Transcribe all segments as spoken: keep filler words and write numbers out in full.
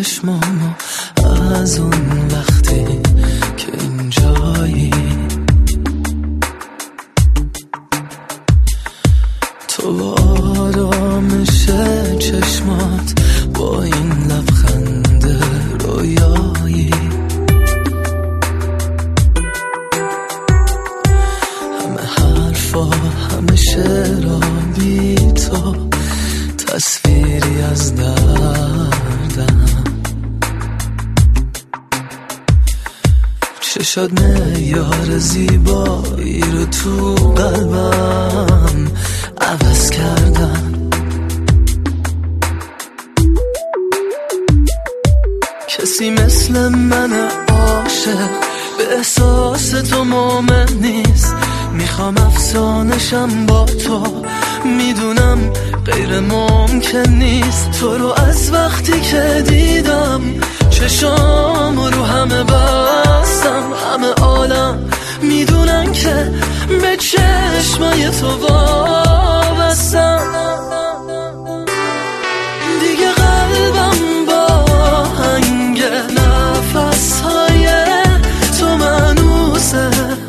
چشمامو از اون وقتی که اینجایی، تو با آرامش چشمات، با این لبخند رویایی، همه حرفا همه شعرها بی تو تصویری از دردم، چشات معیار زیبایی رو تو قلبم عوض کردم. کسی مثل من عاشق به احساس تو مومن نیست، میخوام افسانشم با تو، میدونم غیر ممکن نیست. تو رو از وقتی که دیدم چشام رو همه بستم، همه عالم میدونن که به چشمای تو وابستم. دیگه قلبم با هنگ نفسهای تو منوسه،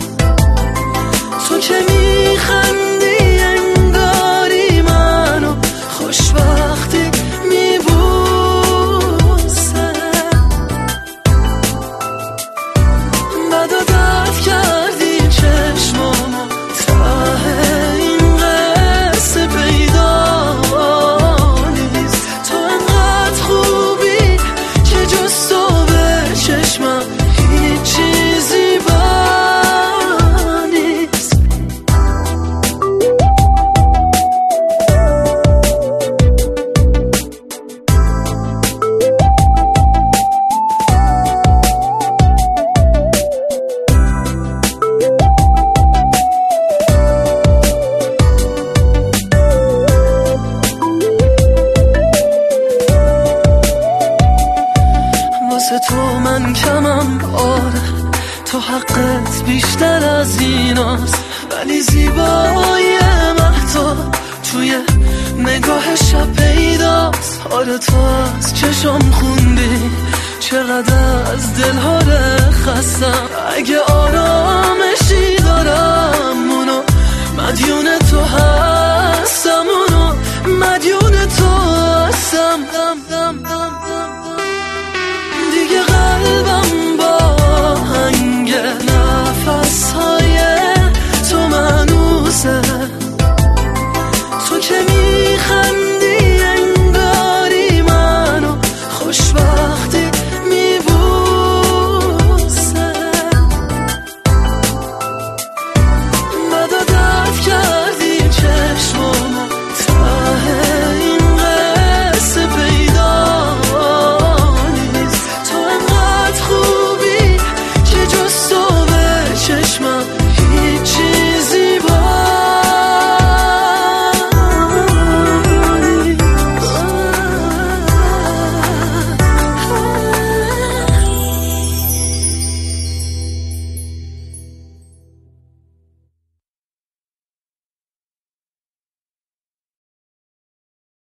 تو که میخندی انگاری منو خوشبختی میبوسه. بدا درد کردی چشمامو ته این قصه پیدا نیست. تو انقدر خوبی که جز تو به چشمم هیچ چیزی با نیست. واسه تو من کمم، آره تو حقت بیشتر از ایناست، ولی زیبایی مهتاب توی نگاه شب پیداست. آره تو از چشم خوندی چقدر از دلها خستم، اگه آرامشی دارم اونو مدیون تو هستم.